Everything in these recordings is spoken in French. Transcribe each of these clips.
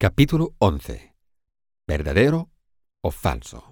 Capítulo 11. ¿Verdadero o falso?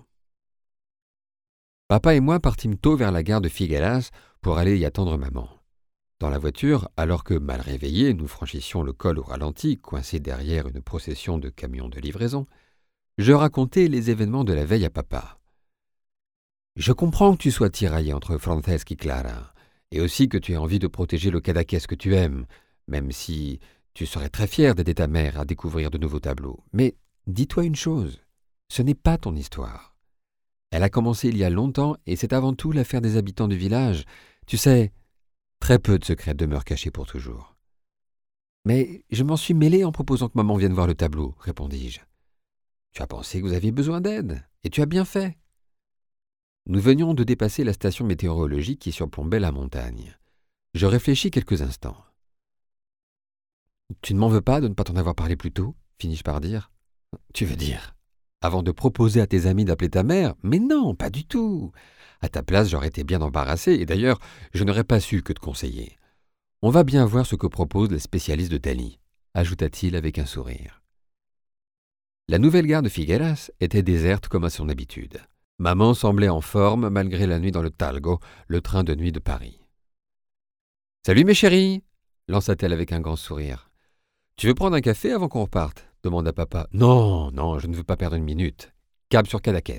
Papa et moi partîmes tôt vers la gare de Figueras pour aller y attendre maman. Dans la voiture, alors que, mal réveillés, nous franchissions le col au ralenti, coincés derrière une procession de camions de livraison, je racontai les événements de la veille à papa. « Je comprends que tu sois tiraillé entre Francesc et Clara, et aussi que tu aies envie de protéger le Cadaqués que tu aimes, même si tu serais très fier d'aider ta mère à découvrir de nouveaux tableaux. Mais dis-toi une chose, ce n'est pas ton histoire. Elle a commencé il y a longtemps et c'est avant tout l'affaire des habitants du village. Tu sais, très peu de secrets demeurent cachés pour toujours. »« Mais je m'en suis mêlé en proposant que maman vienne voir le tableau, » répondis-je. « Tu as pensé que vous aviez besoin d'aide, et tu as bien fait. » Nous venions de dépasser la station météorologique qui surplombait la montagne. Je réfléchis quelques instants. « Tu ne m'en veux pas de ne pas t'en avoir parlé plus tôt ?» finis-je par dire. « Tu veux dire, avant de proposer à tes amis d'appeler ta mère ? Mais non, pas du tout. À ta place, j'aurais été bien embarrassé, et d'ailleurs, je n'aurais pas su que te conseiller. On va bien voir ce que proposent les spécialistes de Dali, » ajouta-t-il avec un sourire. La nouvelle gare de Figueras était déserte comme à son habitude. Maman semblait en forme malgré la nuit dans le Talgo, le train de nuit de Paris. « Salut mes chéris !» lança-t-elle avec un grand sourire. « Tu veux prendre un café avant qu'on reparte ?» demanda papa. « Non, je ne veux pas perdre une minute. Cab sur Cadaqués. »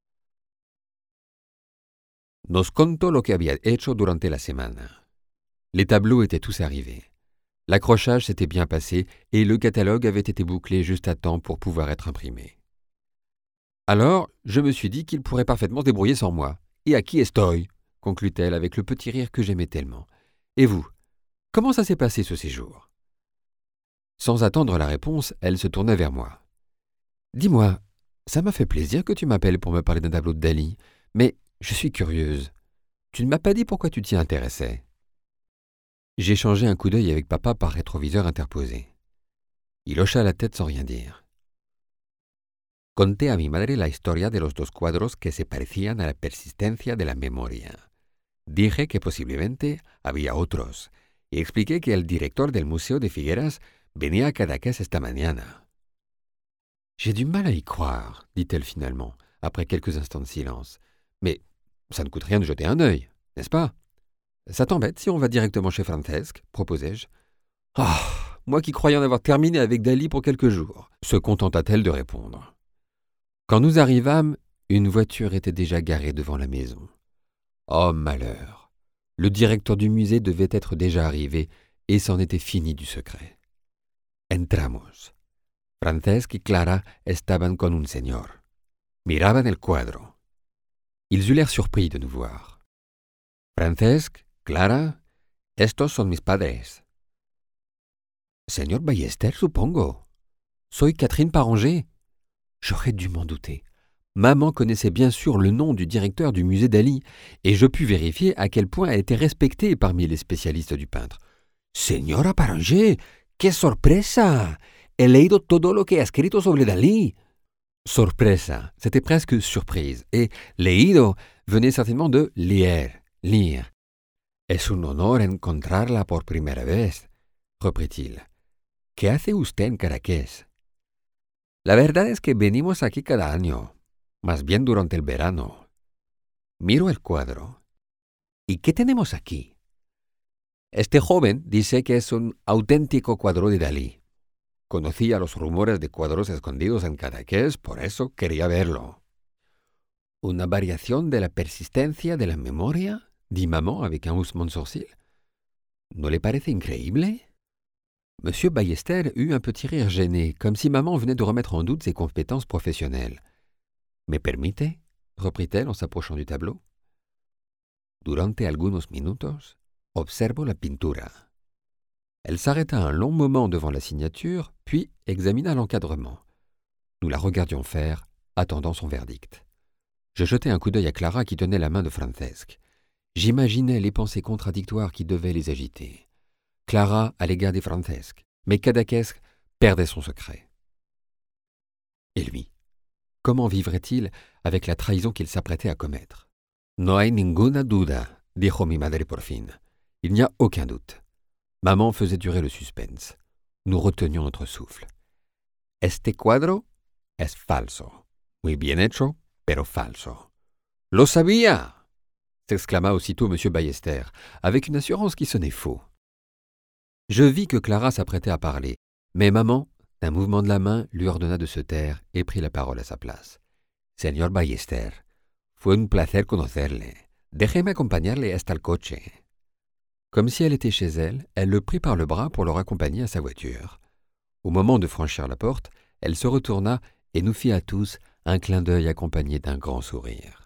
Nos contó lo que había hecho durante la semana. Les tableaux étaient tous arrivés. L'accrochage s'était bien passé et le catalogue avait été bouclé juste à temps pour pouvoir être imprimé. Alors, je me suis dit qu'il pourrait parfaitement se débrouiller sans moi. « Et aquí estoy !» conclut-elle avec le petit rire que j'aimais tellement. « Et vous, comment ça s'est passé ce séjour ?» Sans attendre la réponse, elle se tourna vers moi. « Dis-moi, ça m'a fait plaisir que tu m'appelles pour me parler d'un tableau de Dali, mais je suis curieuse. Tu ne m'as pas dit pourquoi tu t'y intéressais. » J'ai échangé un coup d'œil avec papa par rétroviseur interposé. Il hocha la tête sans rien dire. « Conté a mi madre la historia de los dos cuadros que se parecían a la persistencia de la memoria. Dije que posiblemente había otros, y expliqué que el director del Museo de Figueras venía a Cadaqués esta mañana. »« J'ai du mal à y croire, » dit-elle finalement, après quelques instants de silence. « Mais ça ne coûte rien de jeter un œil, n'est-ce pas ? » ?»« Ça t'embête si on va directement chez Francesc ?» proposai-je. « Ah, moi qui croyais en avoir terminé avec Dali pour quelques jours !» se contenta-t-elle de répondre. Quand nous arrivâmes, une voiture était déjà garée devant la maison. Oh malheur! Le directeur du musée devait être déjà arrivé et c'en était fini du secret. Entramos. Francesc y Clara estaban con un señor. Miraban el cuadro. Ils eurent l'air surpris de nous voir. Francesc, Clara, estos son mis padres. Señor Ballester, supongo. Soy Catherine Paranger. J'aurais dû m'en douter. Maman connaissait bien sûr le nom du directeur du musée Dali, et je pus vérifier à quel point elle était respectée parmi les spécialistes du peintre. « Señora Paranger, qué sorpresa! He leído todo lo que ha escrito sobre Dali. » Sorpresa, c'était presque surprise, et leído venait certainement de leer, lire. « Es un honor encontrarla por primera vez, » reprit-il. « ¿Qué hace usted en Cadaqués? » La verdad es que venimos aquí cada año, más bien durante el verano. Miro el cuadro. ¿Y qué tenemos aquí? Este joven dice que es un auténtico cuadro de Dalí. Conocía los rumores de cuadros escondidos en Cadaqués, por eso quería verlo. ¿Una variación de la persistencia de la memoria? Dit maman avec un haussement de sourcil. ¿No le parece increíble? Monsieur Ballester eut un petit rire gêné, comme si maman venait de remettre en doute ses compétences professionnelles. « Me permite ?» reprit-elle en s'approchant du tableau. « Durante algunos minutos, observo la pintura. » Elle s'arrêta un long moment devant la signature, puis examina l'encadrement. Nous la regardions faire, attendant son verdict. Je jetai un coup d'œil à Clara qui tenait la main de Francesc. J'imaginais les pensées contradictoires qui devaient les agiter. Clara allait garder Francesc, mais Cadaqués perdait son secret. Et lui, comment vivrait-il avec la trahison qu'il s'apprêtait à commettre? « No hay ninguna duda » dijo mi madre por fin. « Il n'y a aucun doute. » Maman faisait durer le suspense. Nous retenions notre souffle. Este cuadro es falso. Muy bien hecho, pero falso. Lo sabía! S'exclama aussitôt M. Ballester, avec une assurance qui sonnait faux. Je vis que Clara s'apprêtait à parler, mais maman, d'un mouvement de la main, lui ordonna de se taire et prit la parole à sa place. « Señor Ballester, fue un placer conocerle. Déjeme acompañarle hasta el coche. » Comme si elle était chez elle, elle le prit par le bras pour le raccompagner à sa voiture. Au moment de franchir la porte, elle se retourna et nous fit à tous un clin d'œil accompagné d'un grand sourire.